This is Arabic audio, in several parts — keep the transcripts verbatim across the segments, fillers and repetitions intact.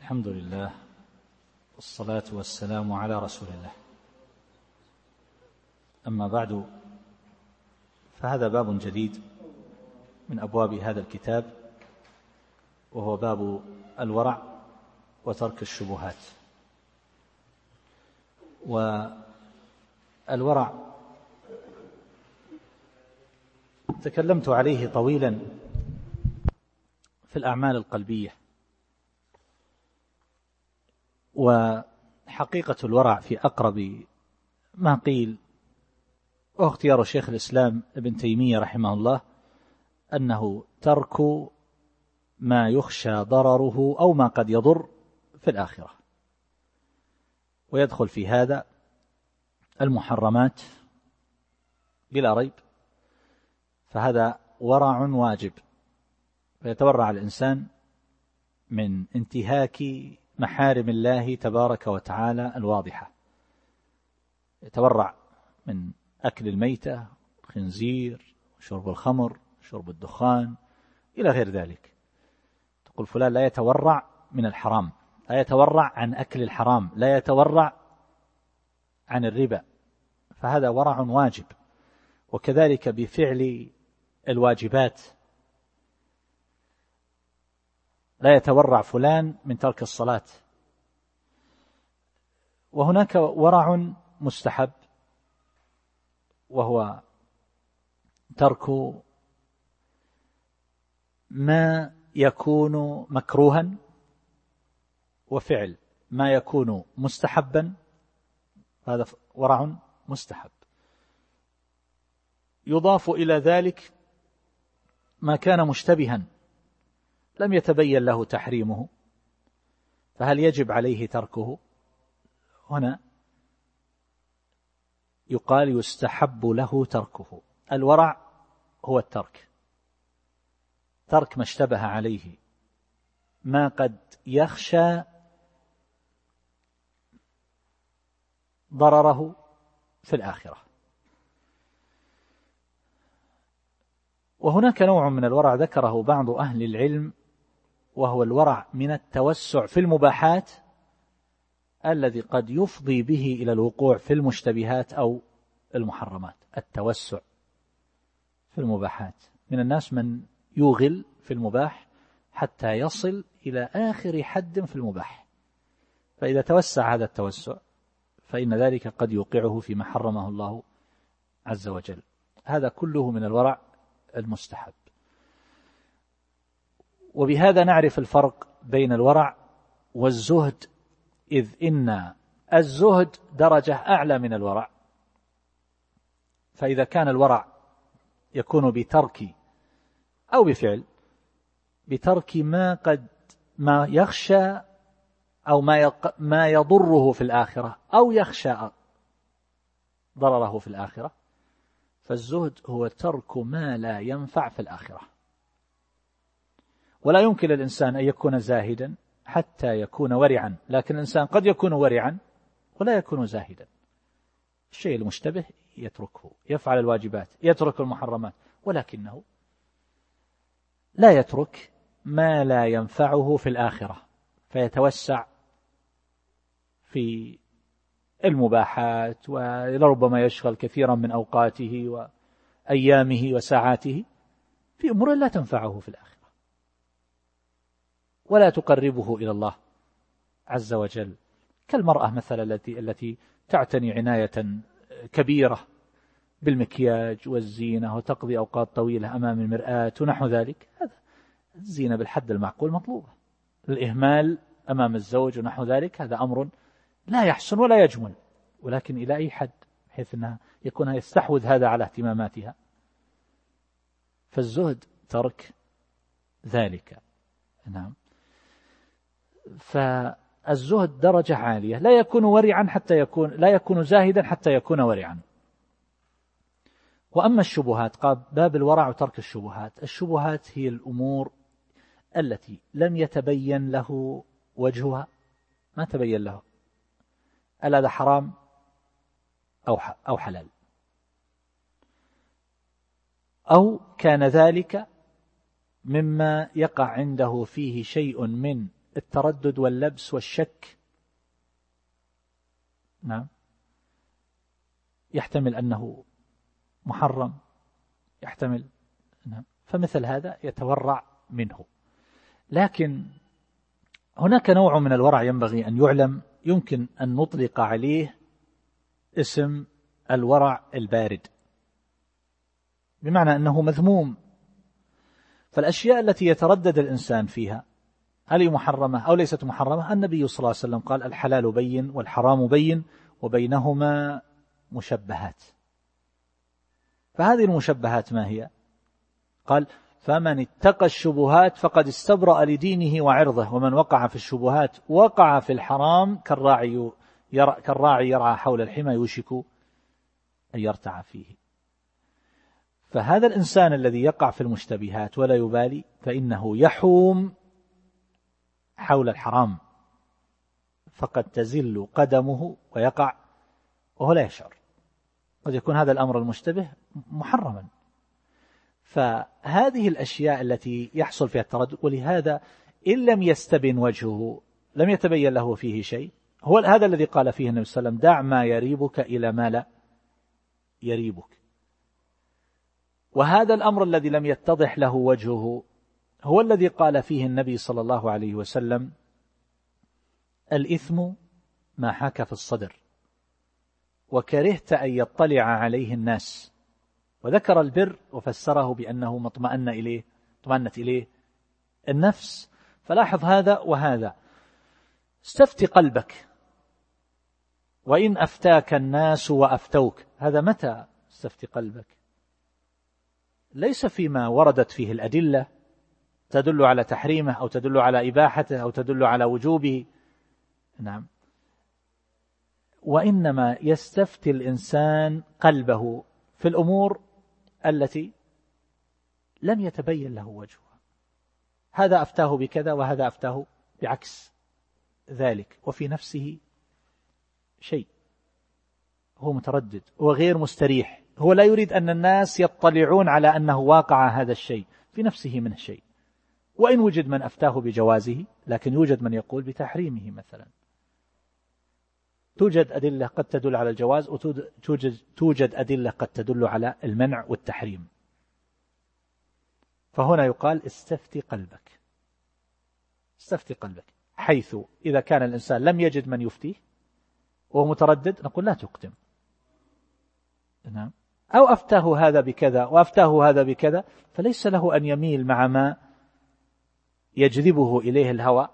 الحمد لله والصلاة والسلام على رسول الله. أما بعد، فهذا باب جديد من أبواب هذا الكتاب، وهو باب الورع وترك الشبهات. والورع تكلمت عليه طويلا في الأعمال القلبية، وحقيقة الورع في أقرب ما قيل واختيار شيخ الإسلام ابن تيمية رحمه الله أنه ترك ما يخشى ضرره أو ما قد يضر في الآخرة، ويدخل في هذا المحرمات بلا ريب، فهذا ورع واجب، فيتورع الإنسان من انتهاك محارم الله تبارك وتعالى الواضحة، يتورع من أكل الميتة، الخنزير، شرب الخمر، شرب الدخان إلى غير ذلك. تقول فلان لا يتورع من الحرام، لا يتورع عن أكل الحرام، لا يتورع عن الربا، فهذا ورع واجب. وكذلك بفعل الواجبات، لا يتورع فلان من ترك الصلاة. وهناك ورع مستحب، وهو ترك ما يكون مكروها، وفعل ما يكون مستحبا، هذا ورع مستحب. يضاف إلى ذلك ما كان مشتبها لم يتبين له تحريمه، فهل يجب عليه تركه؟ هنا يقال يستحب له تركه. الورع هو الترك، ترك ما اشتبه عليه، ما قد يخشى ضرره في الآخرة. وهناك نوع من الورع ذكره بعض أهل العلم، وهو الورع من التوسع في المباحات الذي قد يفضي به إلى الوقوع في المشتبهات أو المحرمات. التوسع في المباحات، من الناس من يوغل في المباح حتى يصل إلى آخر حد في المباح، فإذا توسع هذا التوسع فإن ذلك قد يوقعه فيما حرمه الله عز وجل. هذا كله من الورع المستحب. وبهذا نعرف الفرق بين الورع والزهد، إذ إن الزهد درجة أعلى من الورع. فإذا كان الورع يكون بترك أو بفعل، بترك ما قد ما يخشى أو ما يق ما يضره في الآخرة أو يخشى ضرره في الآخرة، فالزهد هو ترك ما لا ينفع في الآخرة. ولا يمكن للإنسان أن يكون زاهدا حتى يكون ورعا، لكن الإنسان قد يكون ورعا ولا يكون زاهدا. الشيء المشتبه يتركه، يفعل الواجبات، يترك المحرمات، ولكنه لا يترك ما لا ينفعه في الآخرة، فيتوسع في المباحات، ولربما يشغل كثيرا من أوقاته وأيامه وساعاته في أمور لا تنفعه في الآخرة ولا تقربه إلى الله عز وجل، كالمرأة مثلا التي التي تعتني عناية كبيرة بالمكياج والزينة وتقضي أوقات طويلة أمام المرآة ونحو ذلك. هذا الزينة بالحد المعقول مطلوبة. الإهمال أمام الزوج ونحو ذلك هذا أمر لا يحسن ولا يجمل، ولكن إلى أي حد، بحيث أنها يكون يستحوذ هذا على اهتماماتها. فالزهد ترك ذلك. نعم. فالزهد درجة عالية، لا يكون ورعا حتى يكون لا يكون زاهدا حتى يكون ورعا. وأما الشبهات، قال باب الورع وترك الشبهات. الشبهات هي الأمور التي لم يتبين له وجهها، ما تبين له هل هذا حرام أو أو حلال، أو كان ذلك مما يقع عنده فيه شيء من التردد واللبس والشك. نعم، يحتمل أنه محرم، يحتمل. نعم، فمثل هذا يتورع منه. لكن هناك نوع من الورع ينبغي أن يعلم، يمكن أن نطلق عليه اسم الورع البارد، بمعنى أنه مذموم. فالأشياء التي يتردد الإنسان فيها هل هي محرمة أو ليست محرمة، النبي صلى الله عليه وسلم قال الحلال بين والحرام بين وبينهما مشبهات. فهذه المشبهات ما هي؟ قال فمن اتقى الشبهات فقد استبرأ لدينه وعرضه، ومن وقع في الشبهات وقع في الحرام كالراعي يرعى, كالراعي يرعى حول الحمى يوشك أن يرتع فيه. فهذا الإنسان الذي يقع في المشتبهات ولا يبالي فإنه يحوم حول الحرام، فقد تزل قدمه ويقع وهو لا يشعر، قد يكون هذا الأمر المشتبه محرما. فهذه الأشياء التي يحصل فيها التردد، ولهذا إن لم يستبن وجهه لم يتبين له فيه شيء، هو هذا الذي قال فيه النبي صلى الله عليه وسلم دع ما يريبك إلى ما لا يريبك. وهذا الأمر الذي لم يتضح له وجهه هو الذي قال فيه النبي صلى الله عليه وسلم الإثم ما حاك في الصدر وكرهت أن يطلع عليه الناس، وذكر البر وفسره بأنه مطمئن إليه طمأنت إليه النفس. فلاحظ هذا وهذا. استفت قلبك وإن أفتاك الناس وأفتوك، هذا متى استفت قلبك؟ ليس فيما وردت فيه الأدلة تدل على تحريمه أو تدل على إباحته أو تدل على وجوبه. نعم، وإنما يستفتي الإنسان قلبه في الأمور التي لم يتبين له وجهها. هذا أفتاه بكذا وهذا أفتاه بعكس ذلك، وفي نفسه شيء، هو متردد وغير مستريح، هو لا يريد أن الناس يطلعون على أنه واقع هذا الشيء، في نفسه منه شيء. وإن وجد من أفتاه بجوازه لكن يوجد من يقول بتحريمه مثلا. توجد أدلة قد تدل على الجواز وتوجد توجد أدلة قد تدل على المنع والتحريم. فهنا يقال استفتي قلبك، استفتي قلبك، حيث إذا كان الإنسان لم يجد من يفتيه وهو متردد نقول لا تقدم. نعم، أو أفتاه هذا بكذا وأفتاه هذا بكذا، فليس له أن يميل مع ما يجذبه إليه الهوى،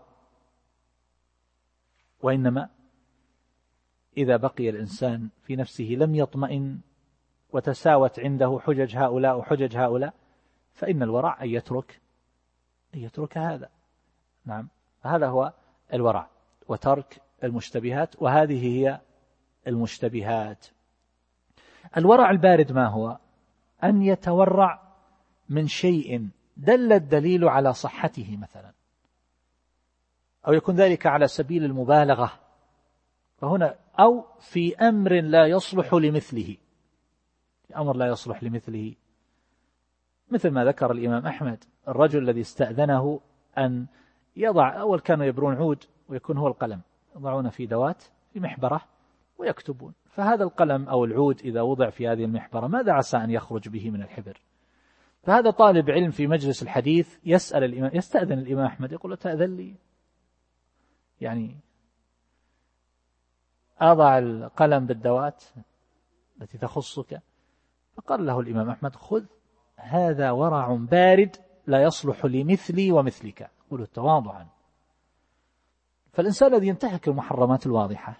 وإنما إذا بقي الإنسان في نفسه لم يطمئن وتساوت عنده حجج هؤلاء وحجج هؤلاء، فإن الورع أن يترك أن يترك هذا. نعم، هذا هو الورع، وترك المشتبهات، وهذه هي المشتبهات. الورع البارد ما هو؟ أن يتورع من شيء دل الدليل على صحته مثلا، أو يكون ذلك على سبيل المبالغة، فهنا أو في أمر لا يصلح لمثله، في أمر لا يصلح لمثله، مثل ما ذكر الإمام أحمد الرجل الذي استأذنه أن يضع، أول كانوا يبرون عود ويكون هو القلم، يضعون في دوات في محبرة ويكتبون، فهذا القلم أو العود إذا وضع في هذه المحبرة ماذا عسى أن يخرج به من الحبر؟ فهذا طالب علم في مجلس الحديث يسأل الإمام، يستأذن الإمام أحمد، يقول له تأذن لي، يعني أضع القلم بالدوات التي تخصك؟ فقال له الإمام أحمد خذ، هذا ورع بارد لا يصلح لمثلي ومثلك، قوله تواضعا. فالإنسان الذي ينتهك المحرمات الواضحة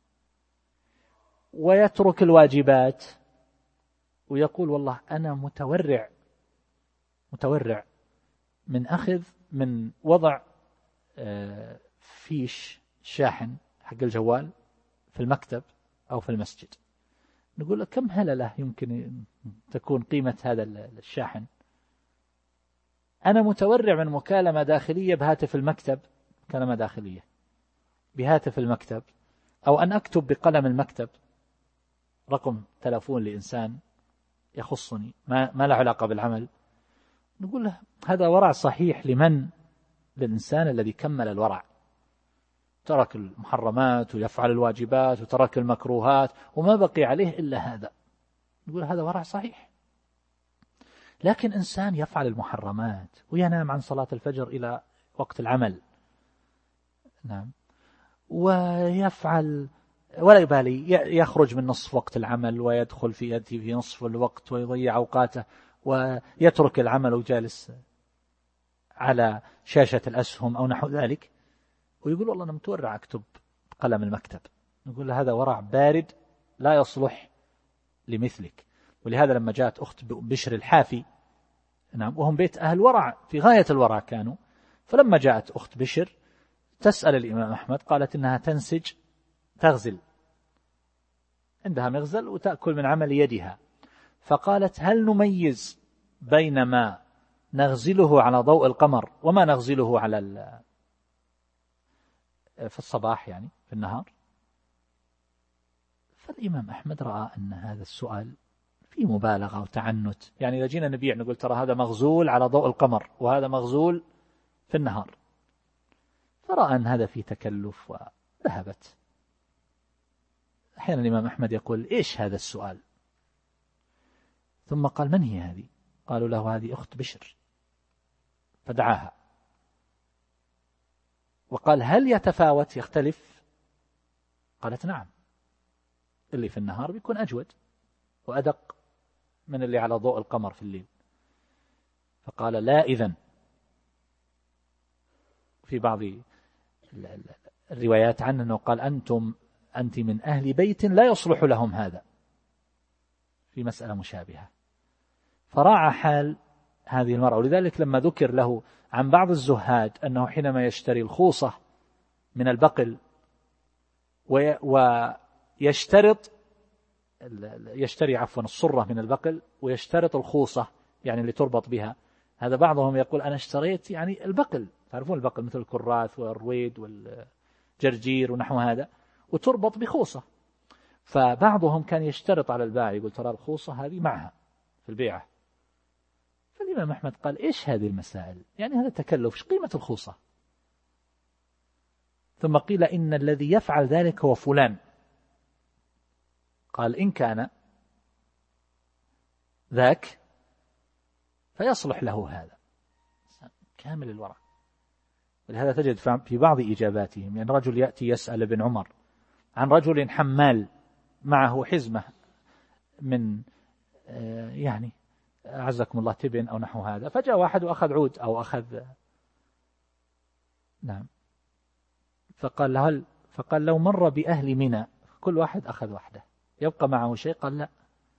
ويترك الواجبات ويقول والله أنا متورع متورع من أخذ من وضع فيش شاحن حق الجوال في المكتب أو في المسجد، نقول له كم هللة يمكن تكون قيمة هذا الشاحن؟ أنا متورع من مكالمة داخلية بهاتف المكتب، مكالمة داخلية بهاتف المكتب، أو أن أكتب بقلم المكتب رقم تلفون لإنسان يخصني ما, ما له علاقة بالعمل، نقول له هذا ورع صحيح لمن؟ للإنسان الذي كمل الورع، ترك المحرمات ويفعل الواجبات وترك المكروهات وما بقي عليه إلا هذا، يقول هذا ورع صحيح. لكن إنسان يفعل المحرمات وينام عن صلاة الفجر إلى وقت العمل، نعم، ويفعل ولا يبالي، يخرج من نصف وقت العمل ويدخل في يأتي في نصف الوقت ويضيع أوقاته ويترك العمل وجالس على شاشة الأسهم أو نحو ذلك، ويقول والله أنا متورع أكتب بقلم المكتب، نقول هذا ورع بارد لا يصلح لمثلك. ولهذا لما جاءت أخت بشر الحافي، نعم، وهم بيت أهل ورع في غاية الورع كانوا، فلما جاءت أخت بشر تسأل الإمام أحمد قالت إنها تنسج تغزل، عندها مغزل وتأكل من عمل يدها، فقالت هل نميز بين ما نغزله على ضوء القمر وما نغزله على في الصباح يعني في النهار؟ فالإمام أحمد رأى أن هذا السؤال في مبالغة وتعنت، يعني إذا جينا نبيع نقول ترى هذا مغزول على ضوء القمر وهذا مغزول في النهار، فرأى أن هذا فيه تكلف وذهبت. أحيانا الإمام أحمد يقول إيش هذا السؤال؟ ثم قال من هي هذه؟ قالوا له هذه أخت بشر، فدعاها وقال هل يتفاوت يختلف؟ قالت نعم، اللي في النهار بيكون أجود وأدق من اللي على ضوء القمر في الليل. فقال لا، إذن في بعض الروايات عنه أنه قال أنتم أنت من أهل بيت لا يصلح لهم هذا، في مسألة مشابهة. فراعى حال هذه المرأة، ولذلك لما ذكر له عن بعض الزهاد أنه حينما يشتري الخوصة من البقل ويشترط يشتري عفوا الصرة من البقل ويشترط الخوصة يعني اللي تربط بها، هذا بعضهم يقول أنا اشتريت يعني البقل، تعرفون البقل مثل الكراث والرويد والجرجير ونحو هذا، وتربط بخوصة. فبعضهم كان يشترط على البائع يقول ترى الخوصة هذه معها في البيعة. فالإمام أحمد قال إيش هذه المسائل؟ يعني هذا تكلف، إيش قيمة الخوصة؟ ثم قيل إن الذي يفعل ذلك هو فلان. قال إن كان ذاك فيصلح له هذا، كامل الورع. ولهذا تجد في بعض إجاباتهم يعني رجل يأتي يسأل ابن عمر عن رجل حمال معه حزمة من يعني أعزكم الله تبن أو نحو هذا، فجاء واحد وأخذ عود أو أخذ نعم، فقال له فقال لو مر بأهل منى كل واحد أخذ واحدة يبقى معه شيء؟ قال لا.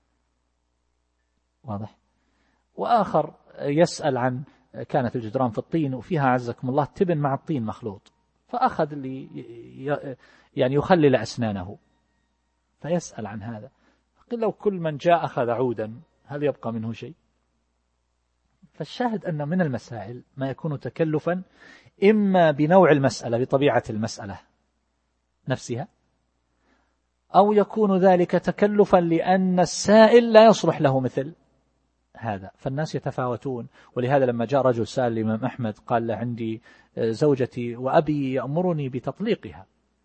واضح. وآخر يسأل عن كانت الجدران في الطين وفيها أعزكم الله تبن مع الطين مخلوط، فأخذ اللي يعني يخلل أسنانه، فيسأل عن هذا، قل لو كل من جاء أخذ عودا هل يبقى منه شيء؟ فالشاهد أن من المسائل ما يكون تكلفا إما بنوع المسألة بطبيعة المسألة نفسها، أو يكون ذلك تكلفا لأن السائل لا يصلح له مثل هذا، فالناس يتفاوتون. ولهذا لما جاء رجل سأل الإمام أحمد قال له عندي زوجتي وأبي يأمرني بتطليقها.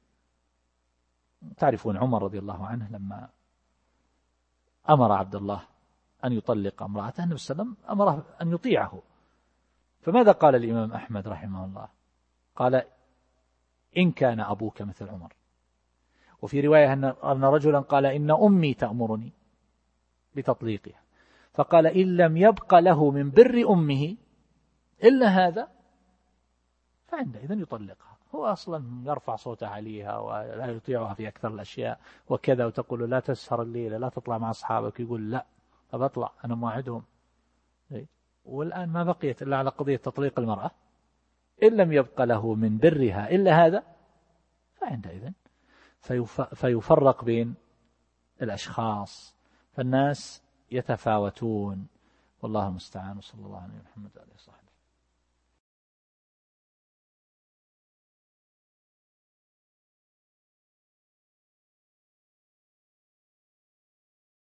تعرفون عمر رضي الله عنه لما أمر عبد الله أن يطلق امرأته النبي صلى الله عليه وسلم أمره أن يطيعه، فماذا قال الإمام أحمد رحمه الله؟ قال إن كان أبوك مثل عمر. وفي رواية أن رجلا قال إن أمي تأمرني بتطليقها، فقال إن لم يبق له من بر أمه إلا هذا فعندئذ يطلقها. هو أصلا يرفع صوته عليها ولا يطيعها في أكثر الأشياء وكذا، وتقول لا تسهر الليلة لا تطلع مع أصحابك، يقول لا طب أطلع أنا موعدهم. والآن ما بقيت إلا على قضية تطليق المرأة، إن لم يبق له من برها إلا هذا فعندئذ فيفرق بين الأشخاص، فالناس يتفاوتون، والله المستعان. وصلى الله عليه محمد وعلى آله وصحبه.